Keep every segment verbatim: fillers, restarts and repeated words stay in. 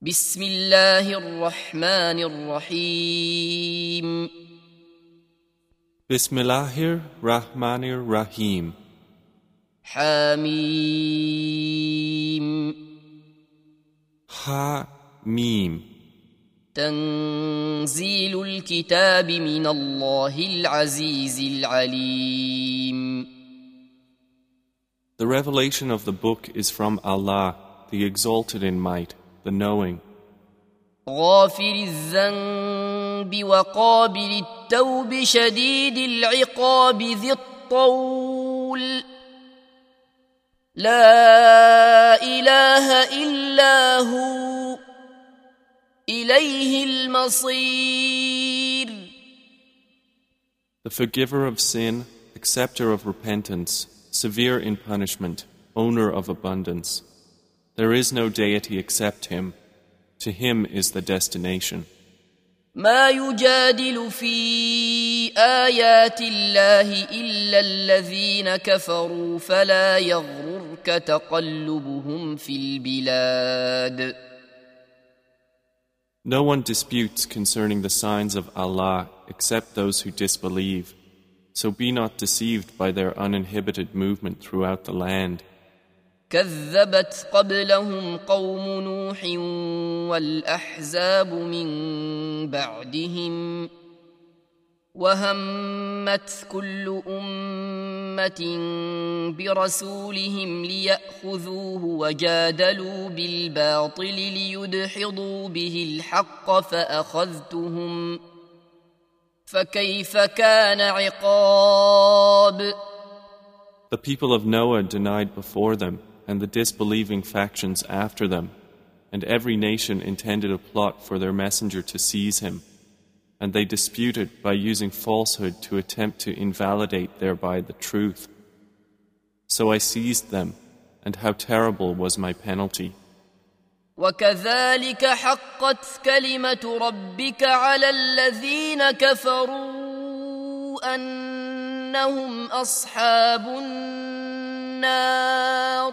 بسم الله الرحمن الرحيم Bismillahir Rahmanir Rahim. حميم Ha Mim. تنزيل الكتاب من الله العزيز العليم. The revelation of the book is from Allah, the exalted in might, the knowing. غافر الذنب وقابل التوب شديد العقاب ذي الطول لا إله إلا هو إليه المصير. The forgiver of sin, acceptor of repentance, severe in punishment, owner of abundance. There is no deity except Him. To Him is the destination. ما يجادل في آيات الله إلا الذين كفروا فلا يغررك تقلبهم في البلاد. No one disputes concerning the signs of Allah except those who disbelieve. So be not deceived by their uninhibited movement throughout the land. كذبت قبلهم قوم نوح والأحزاب من بعدهم وهمت كل أمة برسولهم ليأخذوه وجادلوا بالباطل ليدحضوا به الحق فأخذتهم فكيف كان عقاب. The people of Noah denied before them, and the disbelieving factions after them, and every nation intended a plot for their messenger to seize him, and they disputed by using falsehood to attempt to invalidate thereby the truth. So I seized them, and how terrible was my penalty. وكذلك حقت كلمة ربك على الذين كفروا أنهم أصحاب النار.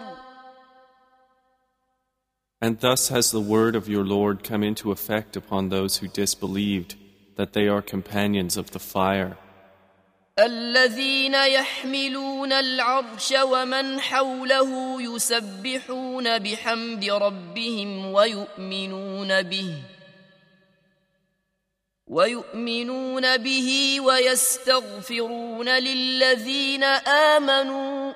And thus has the word of your Lord come into effect upon those who disbelieved, that they are companions of the fire. الذين يحملون العرش ومن حوله يسبحون بحمد ربهم ويؤمنون به ويؤمنون به ويستغفرون للذين آمنوا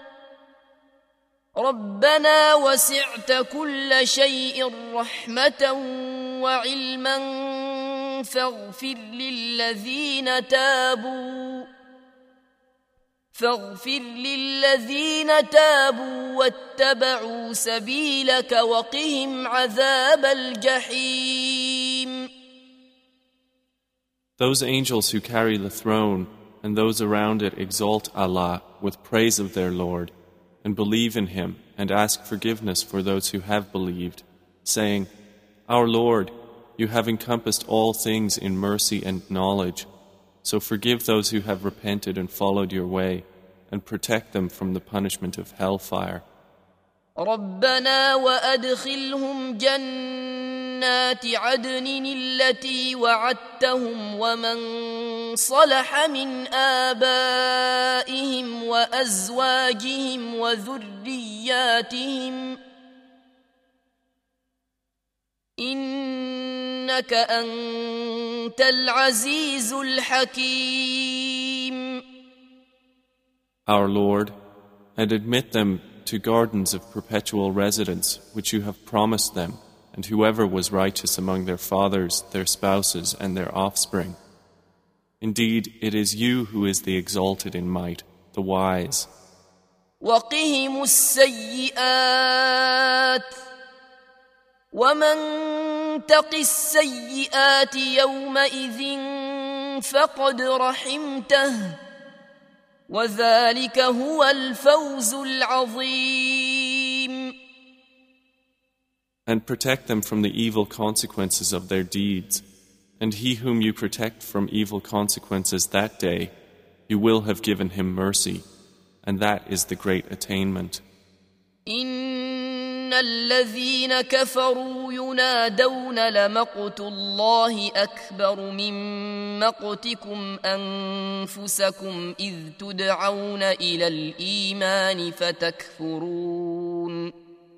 ربنا وسعت كل شيء رحمة وعلما فاغفر للذين تابوا فاغفر للذين تابوا واتبعوا سبيلك وقهم عذاب الجحيم. Those angels who carry the throne and those around it exalt Allah with praise of their Lord and believe in Him and ask forgiveness for those who have believed, saying, Our Lord, you have encompassed all things in mercy and knowledge, so forgive those who have repented and followed your way and protect them from the punishment of hellfire. ربنا وأدخلهم جنات عدن التي وعدتهم ومن صلح من آبائهم وأزواجهم وذرياتهم إنك أنت العزيز الحكيم. Our Lord, and admit them to gardens of perpetual residence which you have promised them, and whoever was righteous among their fathers, their spouses, and their offspring. Indeed, it is you who is the exalted in might, the wise. وقهم السيئات ومن تق السيئات يومئذ فقد رحمته وذلك هو الفوز العظيم. And protect them from the evil consequences of their deeds. And he whom you protect from evil consequences that day, you will have given him mercy, and that is the great attainment. إن إن الذين كفروا ينادون لمقت الله أكبر من مقتكم أنفسكم إذ تدعون إلى الإيمان فتكفرون.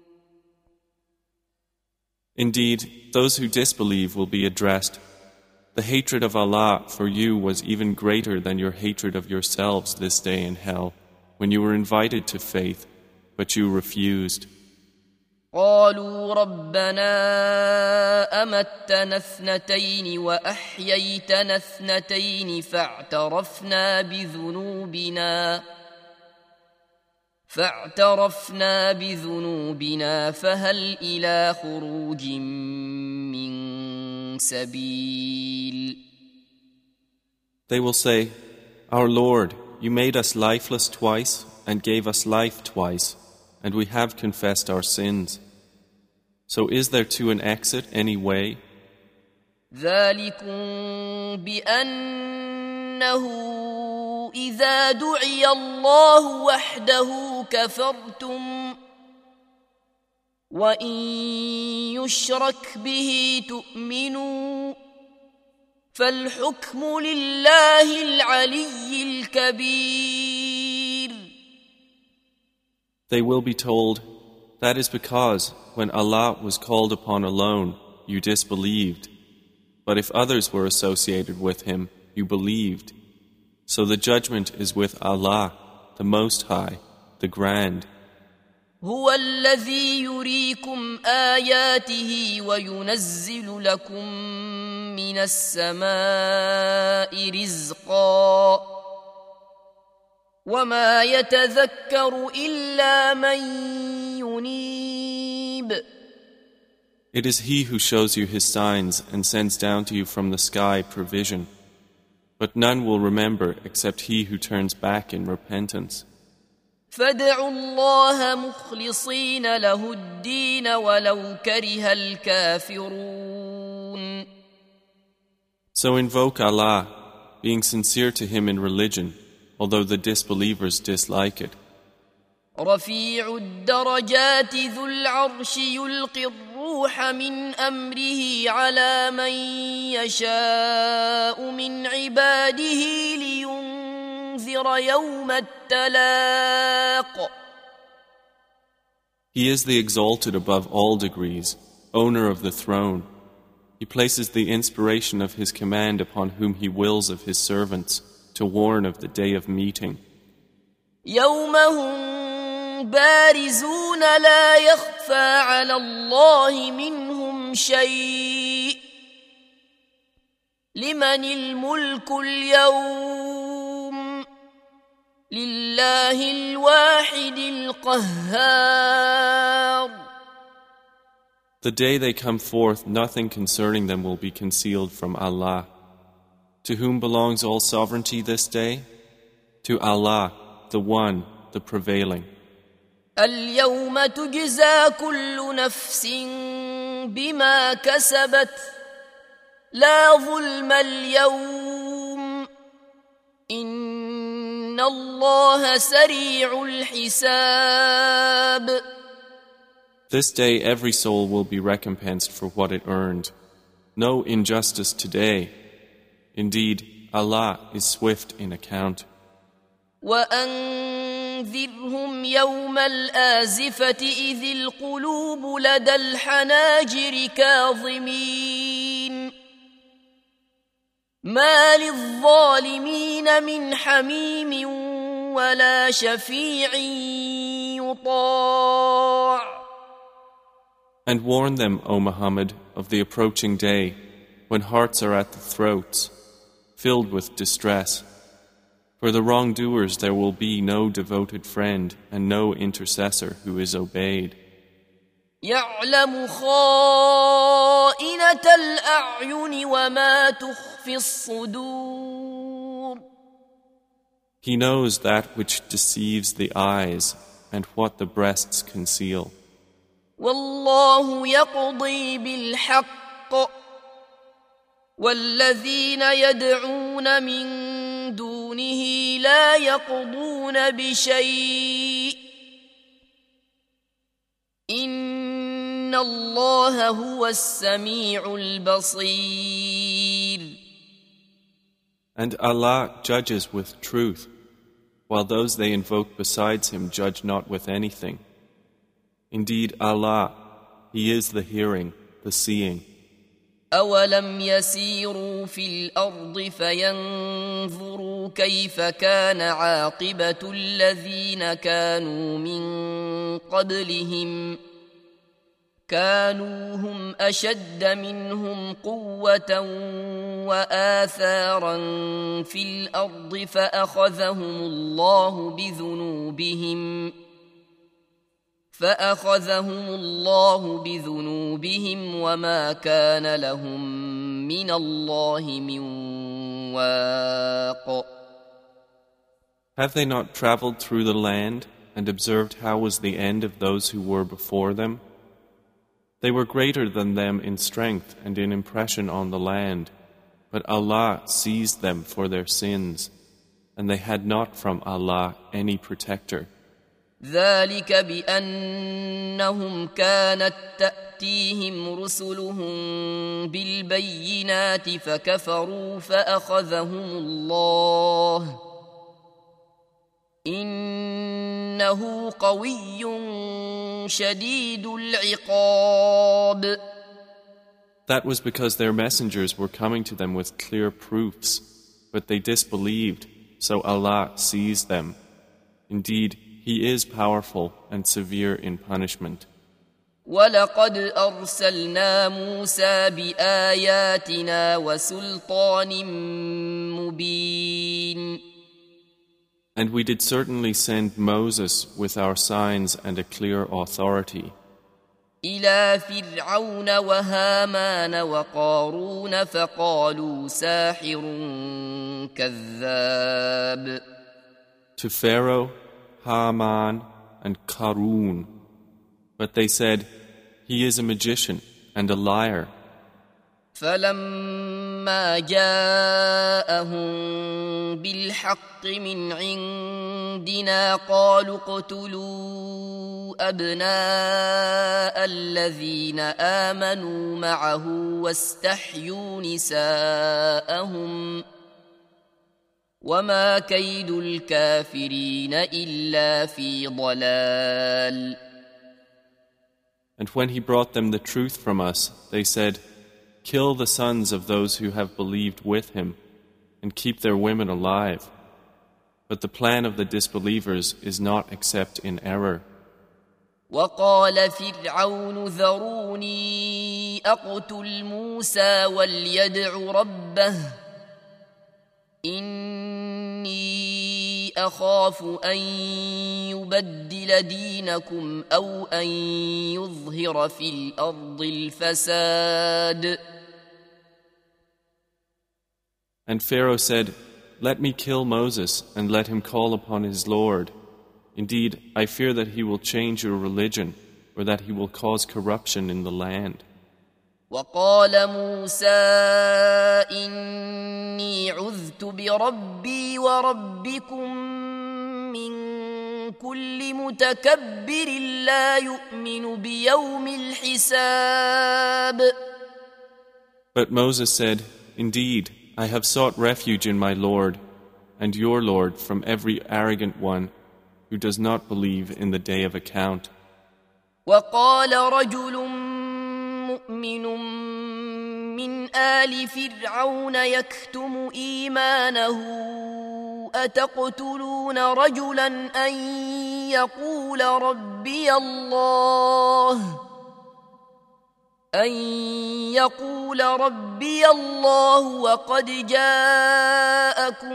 Indeed, those who disbelieve will be addressed. The hatred of Allah for you was even greater than your hatred of yourselves this day in hell, when you were invited to faith, but you refused. قالوا ربنا أمتنا اثنتين وأحييتنا اثنتين فاعترفنا بذنوبنا فاعترفنا بذنوبنا فهل إلى خروج من سبيل. They will say, Our Lord, you made us lifeless twice and gave us life twice, and we have confessed our sins. So is there to an exit any way? ذلكم بأنه إذا دعي الله وحده كفرتم وإن يشرك به تؤمنوا فالحكم لله العلي الكبير. They will be told, that is because when Allah was called upon alone, you disbelieved. But if others were associated with Him, you believed. So the judgment is with Allah, the Most High, the Grand. هو الذي يريكم آياته وينزل لكم من السماء رزقا وما يتذكر إلا من ينيب. It is He who shows you His signs and sends down to you from the sky provision. But none will remember except he who turns back in repentance. فادعوا الله مخلصين له الدين ولو كره الكافرون. So invoke Allah, being sincere to Him in religion, although the disbelievers dislike it. رفيع الدرجات ذو العرش يلقي الروح من أمره على من يشاء من عباده لينذر يوم التلاق. He is the exalted above all degrees, owner of the throne. He places the inspiration of His command upon whom He wills of His servants to warn of the day of meeting. يوم هم بارزون لا يخفى على الله منهم شيء لمن الملك اليوم لله الواحد القهار. The day they come forth, nothing concerning them will be concealed from Allah. To whom belongs all sovereignty this day? To Allah, the One, the Prevailing. اليوم تجزى كل نفس بما كسبت لا ظلم اليوم إن الله سريع الحساب. This day every soul will be recompensed for what it earned. No injustice today. Indeed, Allah is swift in account. وأنذرهم يوم الآزفة إذ القلوب لدى الحناجر كاظمين ما للظالمين من حميم ولا شفيع يطاع. And warn them, O Muhammad, of the approaching day, when hearts are at the throats, filled with distress. For the wrongdoers there will be no devoted friend and no intercessor who is obeyed. يعلم خائنة الأعين وما تخفي الصدور. He knows that which deceives the eyes and what the breasts conceal. والله يقضي بالحق والذين يدعون من دونه لا يقضون بشيء إن إن الله هو السميع البصير. And Allah judges with truth, while those they invoke besides Him judge not with anything. Indeed, Allah, He is the hearing, the seeing. أولم يسيروا في الأرض فينظروا كيف كان عاقبة الذين كانوا من قبلهم كانوا هم أشد منهم قوة وآثارا في الأرض فأخذهم الله بذنوبهم فأخذهم الله بذنوبهم وما كان لهم من الله من واق. Have they not traveled through the land and observed how was the end of those who were before them? They were greater than them in strength and in impression on the land, but Allah seized them for their sins, and they had not from Allah any protector. ذلك بأنهم كانت تأتيهم رسلهم بالبينات فكفروا فأخذهم الله إنه قوي شديد العقاب. That was because their messengers were coming to them with clear proofs, but they disbelieved, so Allah seized them. Indeed, He is powerful and severe in punishment. وَلَقَدْ أَرْسَلْنَا مُوسَى بِآيَاتِنَا وَسُلْطَانٍ مُبِينٍ. And we did certainly send Moses with our signs and a clear authority. إِلَى فِرْعَوْنَ وَهَامَانَ وَقَارُونَ فَقَالُوا سَاحِرٌ كَذَّابٌ. To Pharaoh, Haman, and Qarun. But they said, he is a magician and a liar. فَلَمَّا جَاءَهُم بِالْحَقِّ مِنْ عِندِنَا قَالُوا اقْتُلُوا أَبْنَاءَ الَّذِينَ آمَنُوا مَعَهُ وَاسْتَحْيُوا نِسَاءَهُمْ وَمَا كَيْدُ الْكَافِرِينَ إِلَّا فِي ضَلَالٍ. And when he brought them the truth from us, they said, kill the sons of those who have believed with him, and keep their women alive. But the plan of the disbelievers is not except in error. وَقَالَ فِرْعَوْنُ ذَرُونِي أَقْتُلْ مُوسَى وَلْيَدْعُ رَبَّهُ إِنِّي أَخَافُ أَن يُبَدِّلَ دِينَكُمْ أَوْ أَن يُظْهِرَ فِي الْأَرْضِ الْفَسَادَ. And Pharaoh said, let me kill Moses and let him call upon his Lord. Indeed, I fear that he will change your religion or that he will cause corruption in the land. وقال موسى إني عذت بربي وربكم من كل متكبر لا يؤمن بيوم الحساب. But Moses said, indeed, I have sought refuge in my Lord and your Lord from every arrogant one who does not believe in the day of account. وقال رجل مؤمن من آل فرعون يكتم إيمانه أتقتلون رجلا أن يقول ربي الله أن يقول ربي الله وقد جاءكم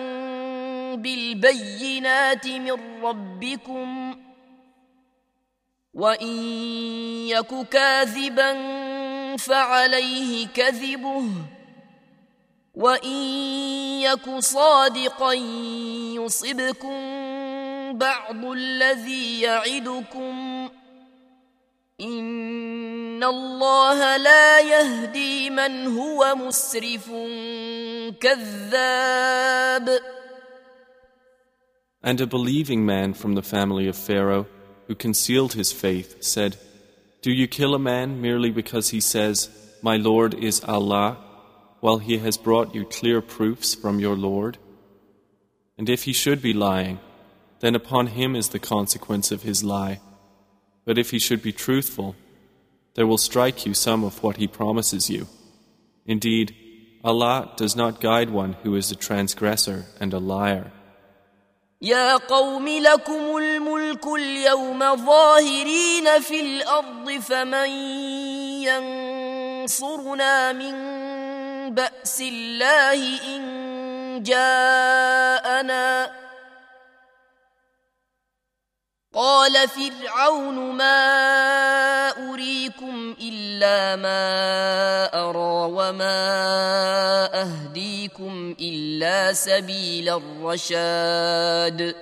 بالبينات من ربكم وإن يك كاذبا فعليه كذبه وإن يك صادقا يصبكم بعض الذي يعدكم إن الله لا يهدي من هو مسرف كذاب. And a believing man from the family of Pharaoh who concealed his faith said, Do you kill a man merely because he says, My Lord is Allah, while he has brought you clear proofs from your Lord? And if he should be lying, then upon him is the consequence of his lie. But if he should be truthful, there will strike you some of what he promises you. Indeed, Allah does not guide one who is a transgressor and a liar. يا قوم لكم الملك اليوم ظاهرين في الأرض فمن ينصرنا من بأس الله إن جاءنا قال فرعون ما أريكم إلا ما أرى وما أهديكم إلا سبيل الرشاد.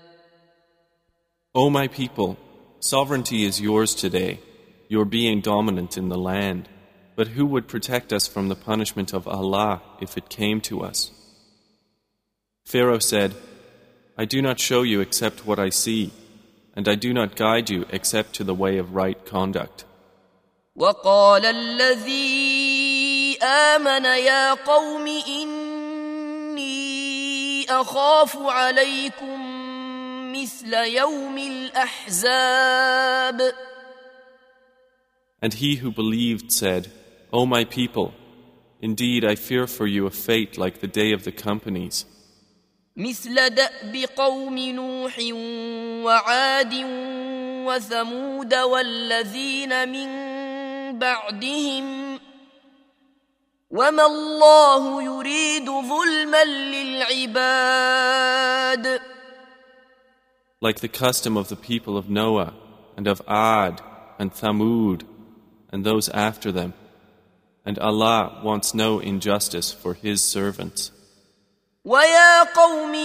O my people, sovereignty is yours today, your being dominant in the land. But who would protect us from the punishment of Allah if it came to us? Pharaoh said, I do not show you except what I see, and I do not guide you except to the way of right conduct. وقال الذي آمن يا قوم إني أخاف عليكم مثل يوم الأحزاب. And he who believed said, O my people, indeed I fear for you a fate like the day of the companies. مثل دأب قوم نوح وعاد وثمود والذين من بعدهم وما الله يريد ظلما للعباد. Like the custom of the people of Noah and of Ad and Thamud and those after them, and Allah wants no injustice for His servants. وَيَا قَوْمِ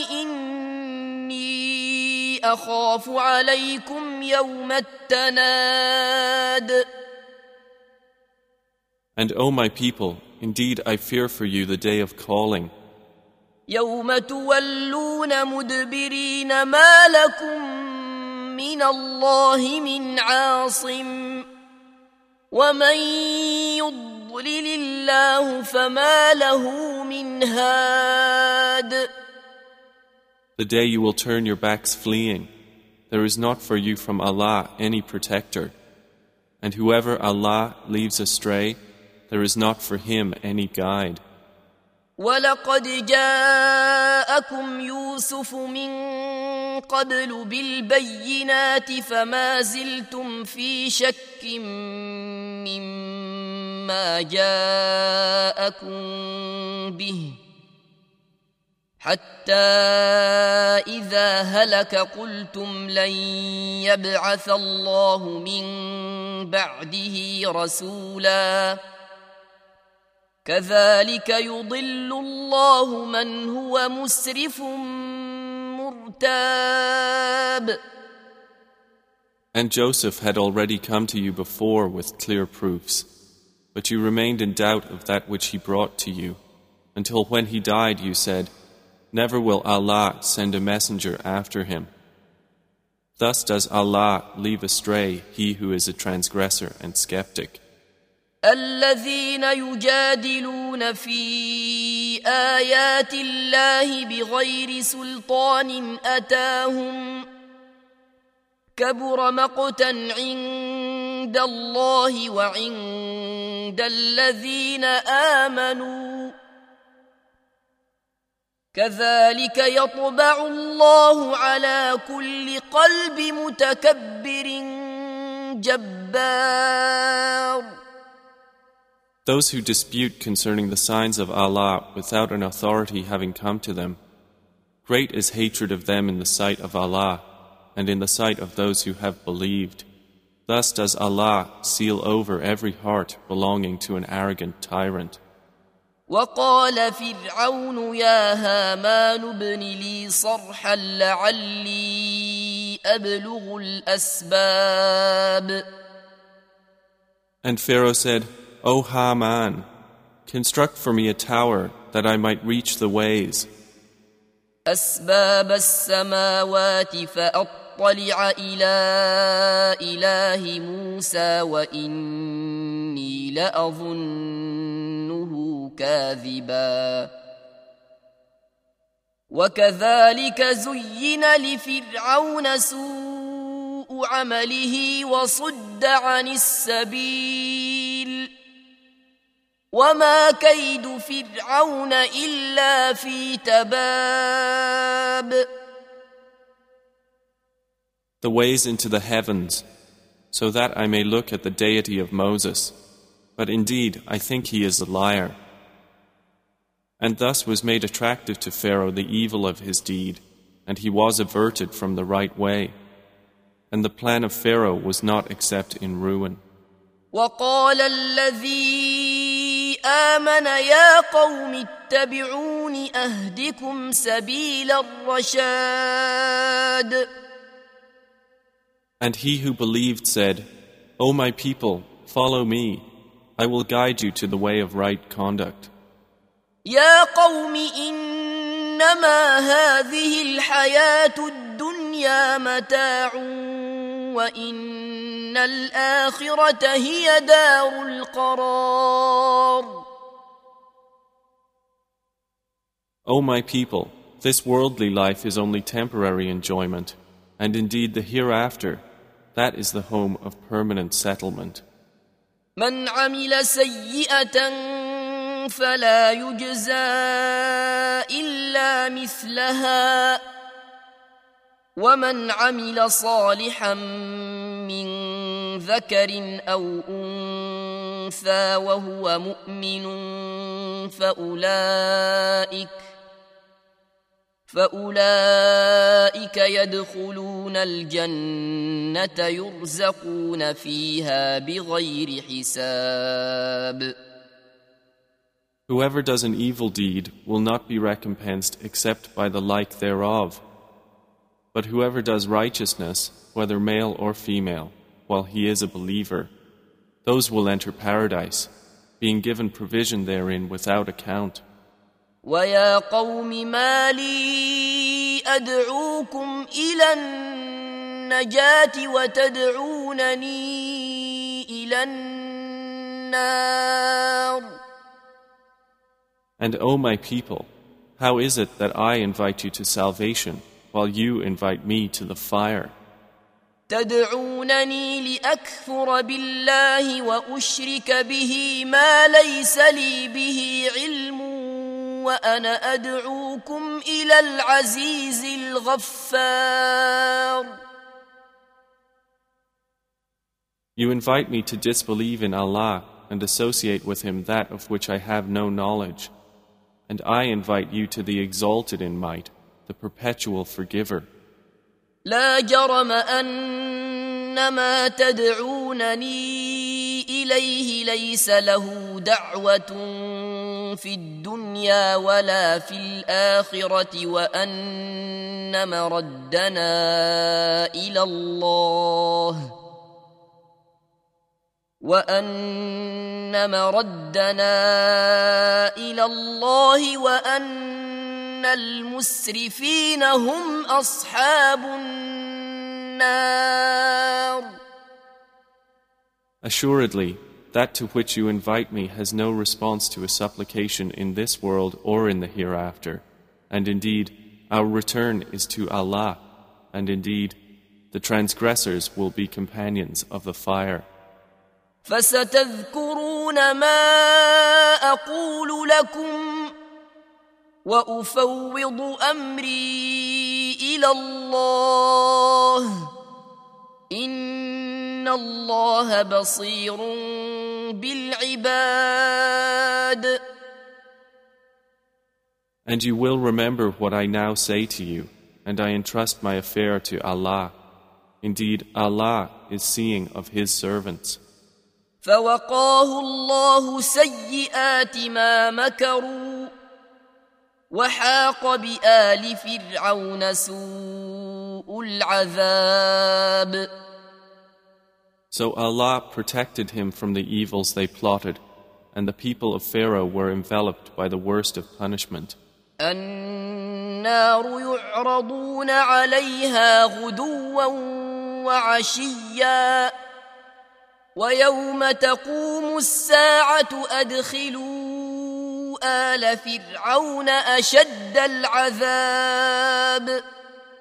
إِنِّي أَخَافُ عَلَيْكُمْ يَوْمَ التَّنَادِ. And O my people, indeed I fear for you the day of calling. يَوْمَ تُوَلُّونَ مُدْبِرِينَ مَا لَكُمْ مِنَ اللَّهِ مِنْ عَاصِمٍ وَمَنْ يُضْلِلِ اللَّهُ فَمَا لَهُ مِنْ هَادٍ. The day you will turn your backs fleeing, there is not for you from Allah any protector. And whoever Allah leaves astray, there is not for him any guide. وَلَقَدْ جَاءَكُمْ يُوسُفُ مِنْ قَبْلُ بِالْبَيِّنَاتِ فَمَا زِلْتُمْ فِي شَكٍّ مِّمَّا جَاءَكُمْ بِهِ حَتَّى إِذَا هَلَكَ قُلْتُمْ لَنْ يَبْعَثَ اللَّهُ مِنْ بَعْدِهِ رَسُولًا كذلك يضل الله من هو مسرف مرتاب. And Joseph had already come to you before with clear proofs, but you remained in doubt of that which he brought to you, until when he died you said, Never will Allah send a messenger after him. Thus does Allah leave astray he who is a transgressor and skeptic. الذين يجادلون في آيات الله بغير سلطان أتاهم كبر مقتا عند الله وعند الذين آمنوا كذلك يطبع الله على كل قلب متكبر جبار. Those who dispute concerning the signs of Allah without an authority having come to them, great is hatred of them in the sight of Allah and in the sight of those who have believed. Thus does Allah seal over every heart belonging to an arrogant tyrant. وقال فرعون يا هامان ابن لي صرحا لعلي أبلغ الأسباب. And Pharaoh said, O Haman, construct for me a tower that I might reach the ways. أسباب السماوات فأطلع أطلع إلى إله موسى وإني لأظنه كاذبا وكذلك زين لفرعون سوء عمله وصد عن السبيل وما كيد فرعون إلا في تباب. The ways into the heavens, so that I may look at the deity of Moses, but indeed I think he is a liar. And thus was made attractive to Pharaoh the evil of his deed, and he was averted from the right way. And the plan of Pharaoh was not except in ruin. وقال الذي آمن يا قوم اتبعون أهدكم سبيل الرشاد. And he who believed said, O my people, follow me, I will guide you to the way of right conduct. يا قوم إنما هذه الحياة الدنيا متاع وإن الآخرة هي دار القرار. O my people, this worldly life is only temporary enjoyment, and indeed the hereafter, that is the home of permanent settlement. من عمل سيئة فلا يجزى إلا مثلها ومن عمل صالحا من ذكر أو أنثى وهو مؤمن فأولئك فأولئك يدخلون الجنة يرزقون فيها بغير حساب. Whoever does an evil deed will not be recompensed except by the like thereof. But whoever does righteousness, whether male or female, while he is a believer, those will enter paradise, being given provision therein without account. وَيَا قَوْمِ مَا لِي أَدْعُوكُمْ إِلَى النَّجَاةِ وَتَدْعُونَنِي إِلَى النَّارِ. And O my people, how is it that I invite you to salvation, while you invite me to the fire? تدعونني لأكفر بالله وأشرك به ما ليس لي به علم وأنا أدعوكم إلى العزيز الغفار. You invite me to disbelieve in Allah and associate with Him that of which I have no knowledge, and I invite you to the exalted in might, the perpetual forgiver. لا جرم أن ما تدعونني إليه ليس له دعوة في الدنيا ولا في الآخرة وأن مردنا إلى الله وأن مردنا إلى الله وأن المسرفين هم أصحاب النار. Assuredly, that to which you invite me has no response to a supplication in this world or in the hereafter, and indeed, our return is to Allah, and indeed, the transgressors will be companions of the fire. فستذكرون ما أقول لكم وأفوض أمري إلى الله إن الله بصير بالعباد. And you will remember what I now say to you, and I entrust my affair to Allah. Indeed, Allah is seeing of His servants. فوقاه الله سيئات ما مكروا وحاق بآل فرعون سوء العذاب. So Allah protected him from the evils they plotted, and the people of Pharaoh were enveloped by the worst of punishment. النار يعرضون عليها غدوا وعشيا ويوم تقوم الساعة أدخلوا آل فرعون أشد العذاب.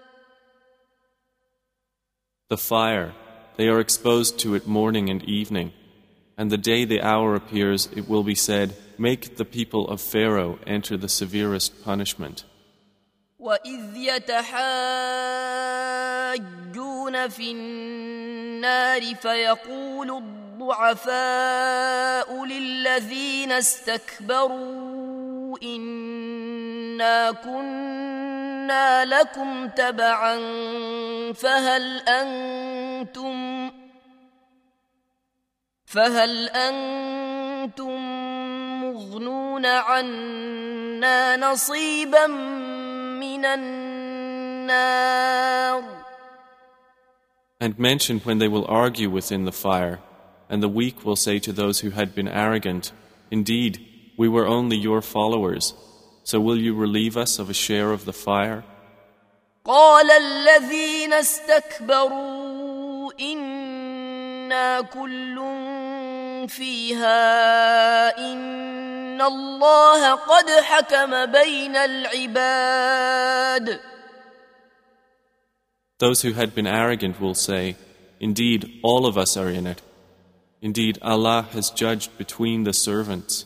The fire, they are exposed to it morning and evening, and the day the hour appears it will be said, make the people of Pharaoh enter the severest punishment. وَإِذْ يَتَحَاجُّونَ فِي النَّارِ فَيَقُولُ الضُّعَفَاءُ لِلَّذِينَ اسْتَكْبَرُوا إِنَّا كُنَّا لَكُمْ تَبَعًا فَهَلْ أَنْتُمْ فَهَلْ أَنْتُمْ مُغْنُونَ عَنَّا نَصِيبًا مِنَ النَّارِ. And mention when they will argue within the fire, and the weak will say to those who had been arrogant, indeed, we were only your followers, so will you relieve us of a share of the fire? قَالَ الَّذِينَ اسْتَكْبَرُوا إِنَّا كُلٌّ فِيهَا إِنَّ اللَّهَ قَدْ حَكَمَ بَيْنَ الْعِبَادِ. Those who had been arrogant will say, indeed, all of us are in it. Indeed, Allah has judged between the servants.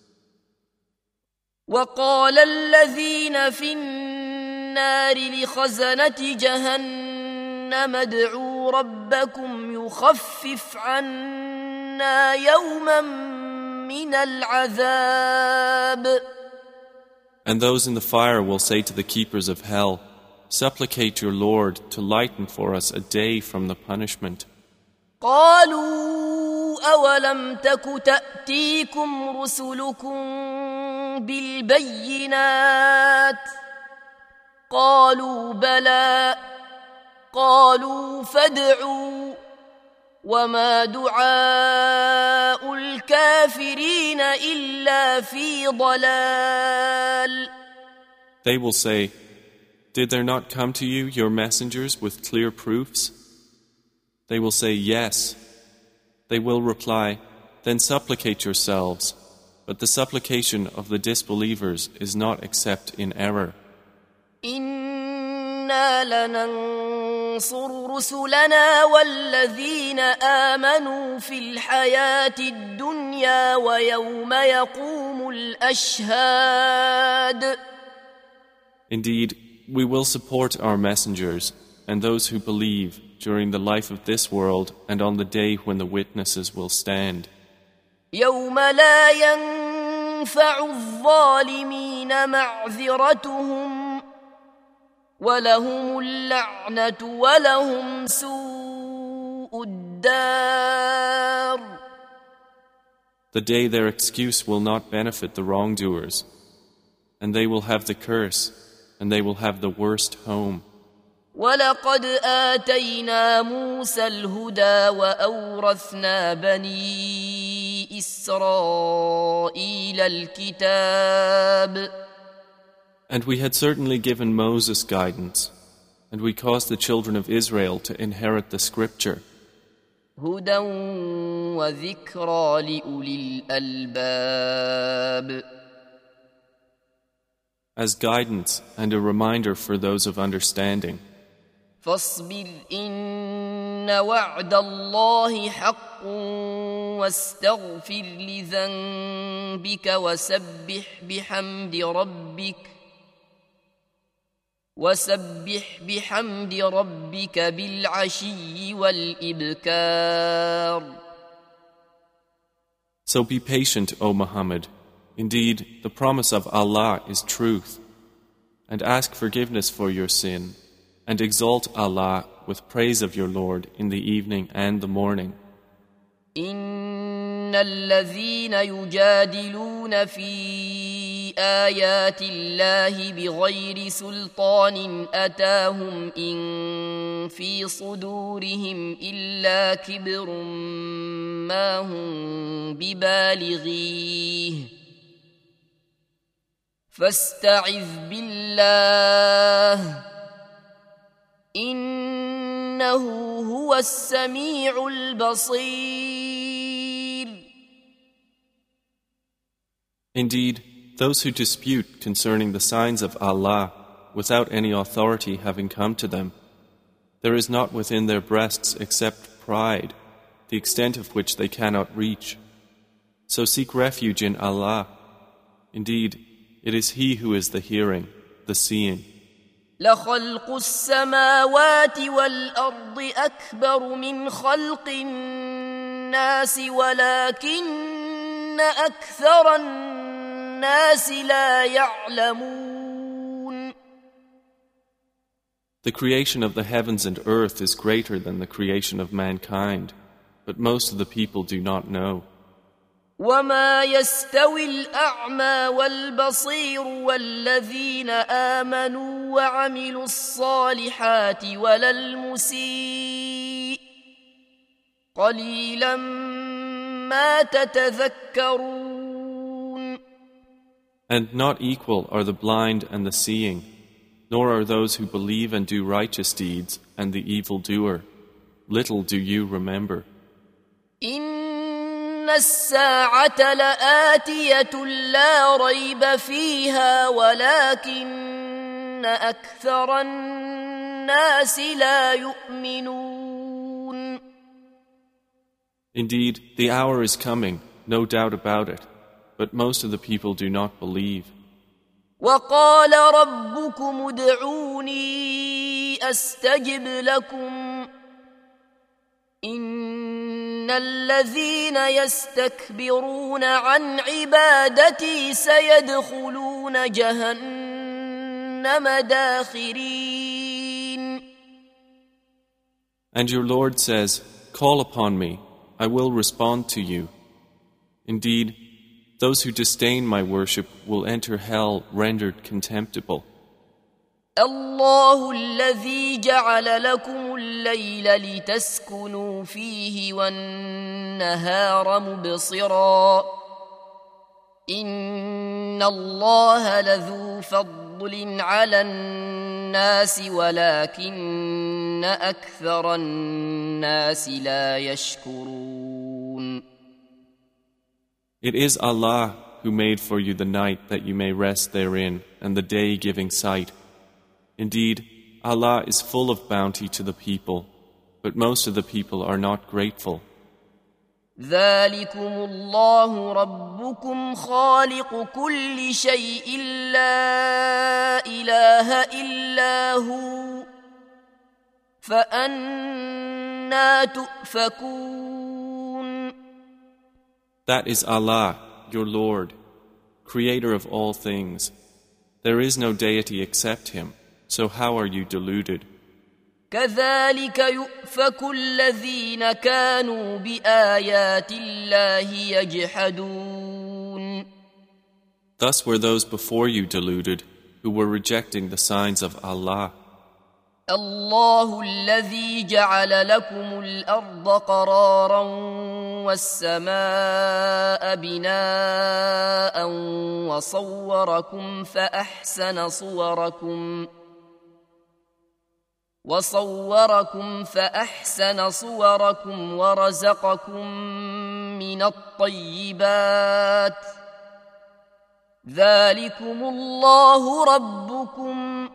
وَقَالَ الَّذِينَ فِي النَّارِ لِخَزَنَةِ جَهَنَّمَ ادْعُوا رَبَّكُمْ يُخَفِّفْ عَنَّا يَوْمًا مِنَ الْعَذَابِ. And those in the fire will say to the keepers of hell, supplicate your Lord to lighten for us a day from the punishment. قالوا أولم تك تأتيكم رسلكم بالبينات قالوا بلى قالوا فادعوا وما دعاء الكافرين إلا في ضلال. They will say, did there not come to you your messengers with clear proofs? They will say, yes. They will reply, then supplicate yourselves, but the supplication of the disbelievers is not except in error. إِنَّا لَنَنصُرُ رُسُلَنَا وَالَّذِينَ آمَنُوا فِي الْحَيَاةِ الدُّنْيَا وَيَوْمَ يَقُومُ الْأَشْهَادُ. Indeed, we will support our messengers and those who believe during the life of this world and on the day when the witnesses will stand. يَوْمَ لَا يَنفَعُ الظَّالِمِينَ مَعْذِرَتُهُمْ وَلَهُمُ اللَّعْنَةُ وَلَهُمْ سُوءُ الدَّارِ. The day their excuse will not benefit the wrongdoers, and they will have the curse, and they will have the worst home. وَلَقَدْ آتَيْنَا مُوسَى الْهُدَى وَأَوْرَثْنَا بَنِي إِسْرَائِيلَ الْكِتَابَ. And we had certainly given Moses guidance, and we caused the children of Israel to inherit the scripture. هُدًى وَذِكْرَى لِأُولِي الْأَلْبَابِ. As guidance and a reminder for those of understanding. فاصبر إن وعد الله حق واستغفر لذنبك وسبح بحمد ربك وسبح بحمد ربك بالعشي والإبكار. So be patient, O Muhammad. Indeed, the promise of Allah is truth. And ask forgiveness for your sin, and exalt Allah with praise of your Lord in the evening and the morning. إن الذين يجادلون في آيات الله بغير سلطان أتاهم إن في صدورهم إلا كبر ما هم ببالغيه فاستعذ بالله إنه هو السميع البصير. Indeed, those who dispute concerning the signs of Allah without any authority having come to them, there is not within their breasts except pride, the extent of which they cannot reach. So seek refuge in Allah. Indeed, it is He who is the hearing, the seeing. لخلق السماوات والأرض أكبر من خلق الناس ولكن أكثر الناس لا يعلمون. The creation of the heavens and earth is greater than the creation of mankind, but most of the people do not know. وما يستوي الأعمى والبصير والذين آمنوا وعملوا الصالحات ولا المسيء قليلا ما تتذكرون. And not equal are the blind and the seeing, nor are those who believe and do righteous deeds and the evildoer. Little do you remember. إن الساعة لآتية لا ريب فيها ولكن أكثر الناس لا يؤمنون. Indeed, the hour is coming, no doubt about it, but most of the people do not believe. وقال ربكم ادعوني أستجب لكم إن الذين يستكبرون عن عبادتي سيدخلون جهنم داخرين. And your Lord says, call upon me, I will respond to you. Indeed, those who disdain my worship will enter hell rendered contemptible. الله الذي جعل لكم الليل لتسكنوا فيه والنهار مبصرا إن الله لذو فضل على الناس ولكن أكثر الناس لا يشكرون. It is Allah who made for you the night that you may rest therein and the day giving sight. Indeed, Allah is full of bounty to the people, but most of the people are not grateful. ذلكم الله ربكم خالق كل شيء لا إله إلا هو فأنى تؤفكون. That is Allah, your Lord, creator of all things. There is no deity except Him. So how are you deluded? كذلك يؤفك الذين كانوا بآيات الله يجحدون. Thus were those before you deluded, who were rejecting the signs of Allah. الله الذي جعل لكم الأرض قرارا والسماء بناء وصوركم فأحسن صوركم وصوركم فأحسن صوركم ورزقكم من الطيبات ذلكم الله ربكم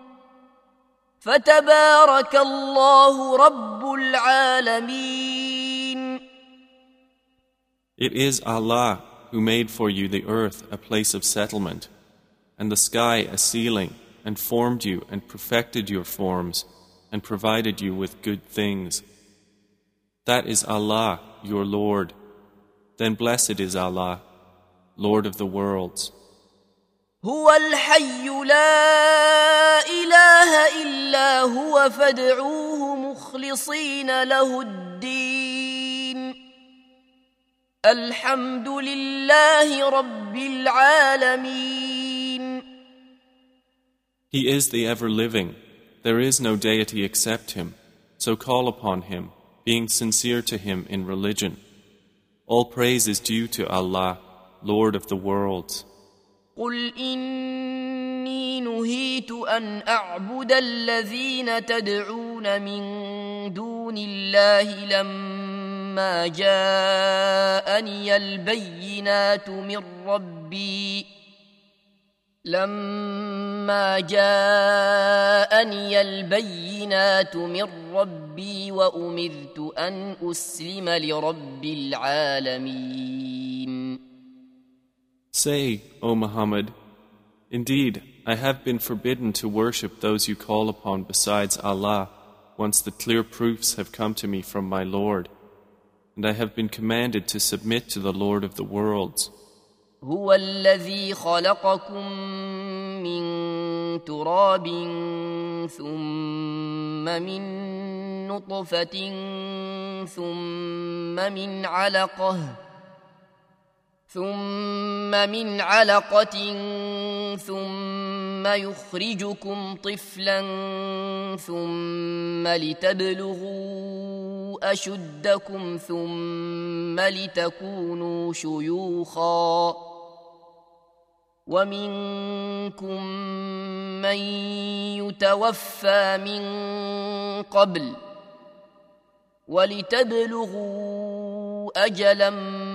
فتبارك الله رب العالمين. It is Allah who made for you the earth a place of settlement, and the sky a ceiling, and formed you and perfected your forms, and provided you with good things. That is Allah, your Lord. Then blessed is Allah, Lord of the worlds. هو الحي لا إله إلا هو فادعوه مخلصين له الدين الحمد لله رب العالمين. He is the ever-living. There is no deity except Him. So call upon Him, being sincere to Him in religion. All praise is due to Allah, Lord of the worlds. قل إني نهيت أن أعبد الذين تدعون من دون الله لما جاءني البينات من ربي لما جاءني البينات من ربي وأمرت أن أسلم لرب العالمين. Say, O Muhammad, indeed, I have been forbidden to worship those you call upon besides Allah once the clear proofs have come to me from my Lord, and I have been commanded to submit to the Lord of the worlds. هو الذي خلقكم من تراب ثم من نطفة ثم من علقة ثم من علقة ثم يخرجكم طفلا ثم لتبلغوا أشدكم ثم لتكونوا شيوخا ومنكم من يتوفى من قبل ولتبلغوا أجلا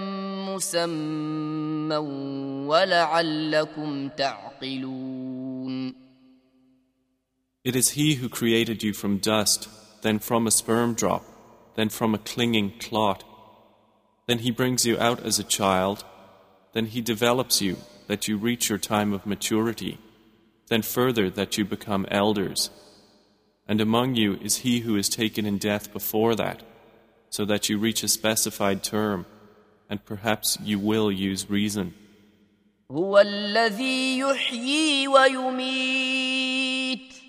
مسمى ولعلكم تعقلون. It is He who created you from dust, then from a sperm drop, then from a clinging clot. Then He brings you out as a child, then He develops you that you reach your time of maturity, then further that you become elders. And among you is he who is taken in death before that, so that you reach a specified term, and perhaps you will use reason. هو الذي يحيي ويميت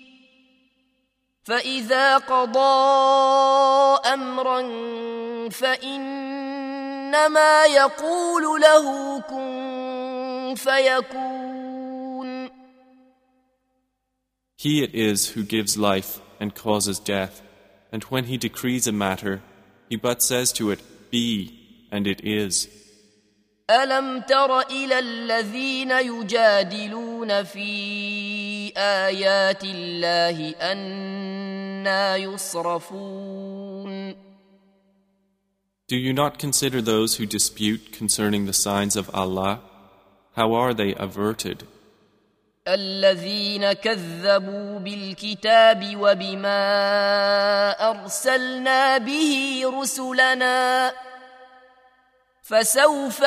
فإذا قضى أمرا فإنما يقول له كن فيكون. He it is who gives life and causes death, and when He decrees a matter, He but says to it, be, and it is. ألم تر إلى الذين يجادلون في آيات الله أنى يصرفون. Do you not consider those who dispute concerning the signs of Allah? How are they averted? الذين كذبوا بالكتاب وبما أرسلنا به رسلنا فسوف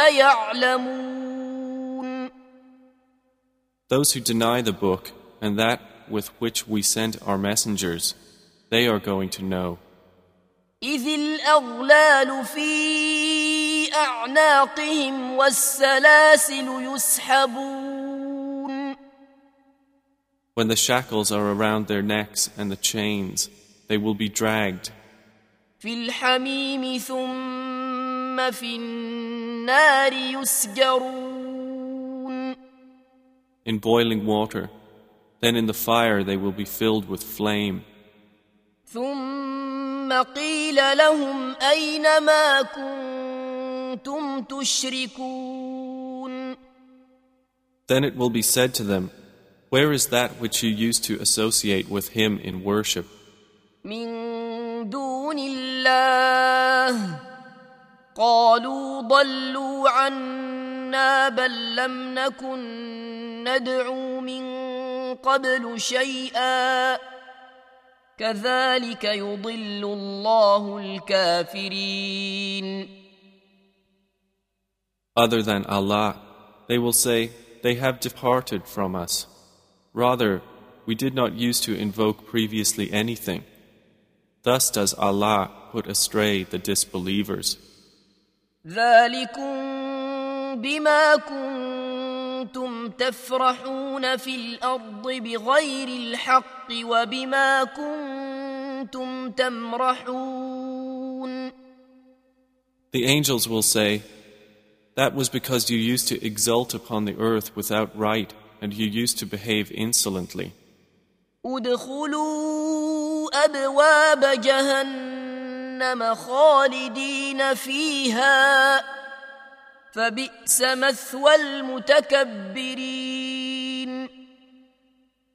يعلمون. Those who deny the book and that with which we sent our messengers, they are going to know. إذ الأغلال في أعناقهم والسلاسل يسحبون. When the shackles are around their necks and the chains, they will be dragged. في الحميم ثم في النار يسجرون. In boiling water, then in the fire they will be filled with flame. ثم قيل لهم أين ما كنتم تشركون. Then it will be said to them, where is that which you used to associate with Him in worship? من دون الله قالوا ضلوا عنا بل لم نكن ندعو من قبل شيئا كذلك يضل الله الكافرين. Other than Allah, they will say, they have departed from us. Rather, we did not use to invoke previously anything. Thus does Allah put astray the disbelievers. ذلكم بما كنتم تفرحون في الأرض بغير الحق وبما كنتم تمرحون. The angels will say, that was because you used to exult upon the earth without right, and you used to behave insolently. ادخلوا أبواب جهنم خالدين فيها فبئس مثوى المتكبرين.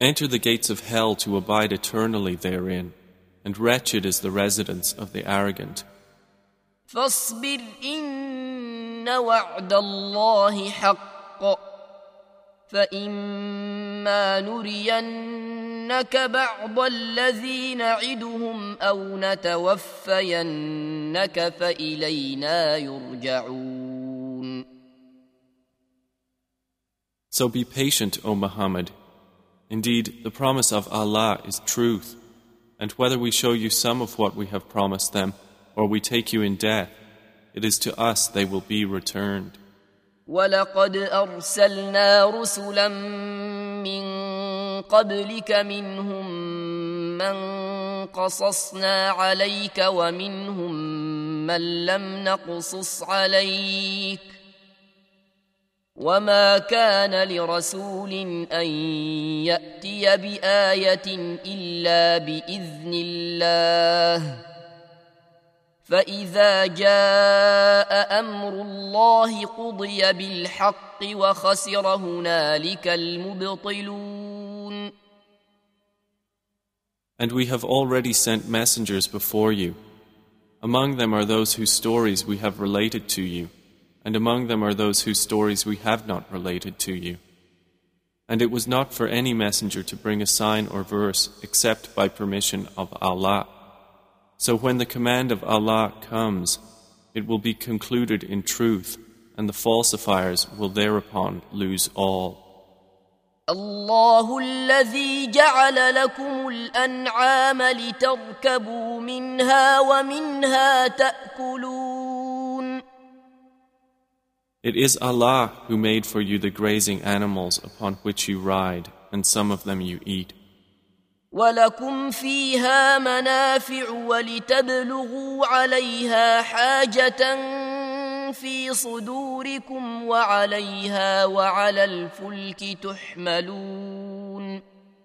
Enter the gates of hell to abide eternally therein, and wretched is the residence of the arrogant. فاصبر إن وعد الله حق فإما نرينك بعض الذي نعدهم أو نتوفينك فإلينا يرجعون. So be patient, O Muhammad. Indeed, the promise of Allah is truth, and whether we show you some of what we have promised them, or we take you in death, it is to us they will be returned. وَلَقَدْ أَرْسَلْنَا رُسُلًا مِّن قَبْلِكَ مِنْهُم مَّن قَصَصْنَا عَلَيْكَ وَمِنْهُم مَّن لَّمْ نَقْصُصْ عَلَيْكَ وَمَا كَانَ لِرَسُولٍ أَن يَأْتِيَ بِآيَةٍ إِلَّا بِإِذْنِ اللَّهِ فإذا جاء أمر الله قضي بالحق وخسر هنالك المبطلون. And we have already sent messengers before you. Among them are those whose stories we have related to you, and among them are those whose stories we have not related to you. And it was not for any messenger to bring a sign or verse except by permission of Allah. So when the command of Allah comes, it will be concluded in truth, and the falsifiers will thereupon lose all. الله الذي جعل لكم الأنعام لتركبوا منها ومنها تأكلون. It is Allah who made for you the grazing animals upon which you ride, and some of them you eat. وَلَكُمْ فِيهَا مَنَافِعُ وَلِتَبْلُغُوا عَلَيْهَا حَاجَةً فِي صُدُورِكُمْ وَعَلَيْهَا وَعَلَى الْفُلْكِ تُحْمَلُونَ.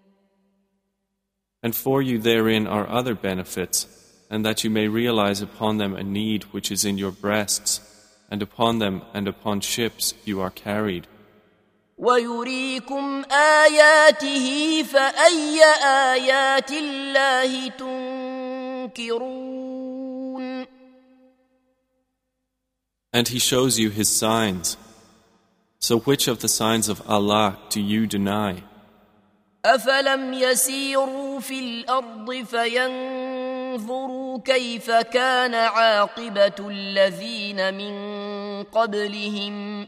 And for you therein are other benefits, and that you may realize upon them a need which is in your breasts, and upon them and upon ships you are carried. وَيُرِيكُمْ آيَاتِهِ فَأَيَّ آيَاتِ اللَّهِ تُنْكِرُونَ. And He shows you His signs. So which of the signs of Allah do you deny? أَفَلَمْ يَسِيرُوا فِي الْأَرْضِ فَيَنْظُرُوا كَيْفَ كَانَ عَاقِبَةُ الَّذِينَ مِنْ قَبْلِهِمْ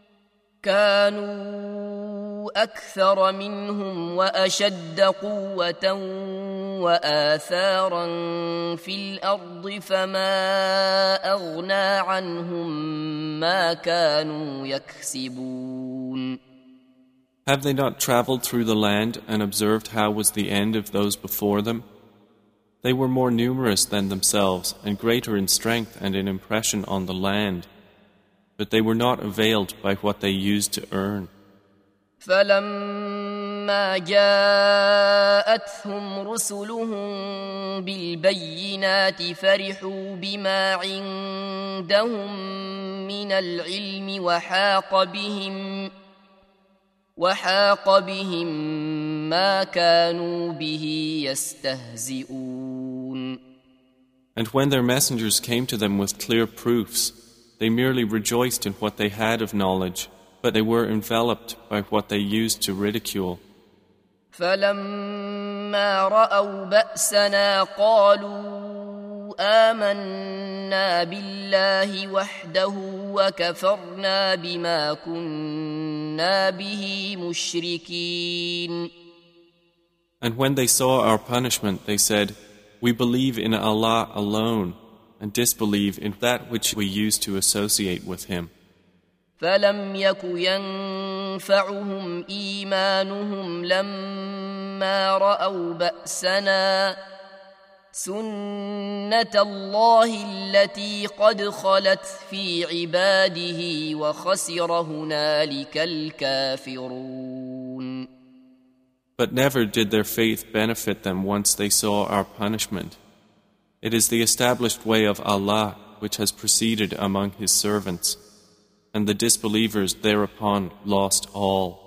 كانوا أكثر منهم وأشد قوة وآثارا في الأرض فما أغنى عنهم ما كانوا يكسبون. Have they not traveled through the land and observed how was the end of those before them? They were more numerous than themselves and greater in strength and in impression on the land, but they were not availed by what they used to earn. فَلَمَّا جَاءَتْهُمْ رُسُلُهُم بِالْبَيِّنَاتِ فَرِحُوا بِمَا عِندَهُم مِّنَ الْعِلْمِ وَحَاقَ بِهِمْ وَحَاقَ بِهِم مَّا كَانُوا بِهِ يَسْتَهْزِئُونَ. And when their messengers came to them with clear proofs, they merely rejoiced in what they had of knowledge, but they were enveloped by what they used to ridicule. فَلَمَّا رَأَوْا بَأْسَنَا قَالُوا آمَنَّا بِاللَّهِ وَحْدَهُ وَكَفَرْنَا بِمَا كُنَّا بِهِ مُشْرِكِينَ. And when they saw our punishment, they said, "We believe in Allah alone, and disbelieve in that which we used to associate with Him." فَلَمْ يَكُ يَنْفَعُهُمْ إِيمَانُهُمْ لَمَّا رَأَوْا بَأْسَنَا سُنَّةَ اللَّهِ الَّتِي قَدْ خَلَتْ فِي عِبَادِهِ وَخَسِرَ هُنَالِكَ الْكَافِرُونَ. But never did their faith benefit them once they saw our punishment. It is the established way of Allah which has proceeded among His servants, and the disbelievers thereupon lost all.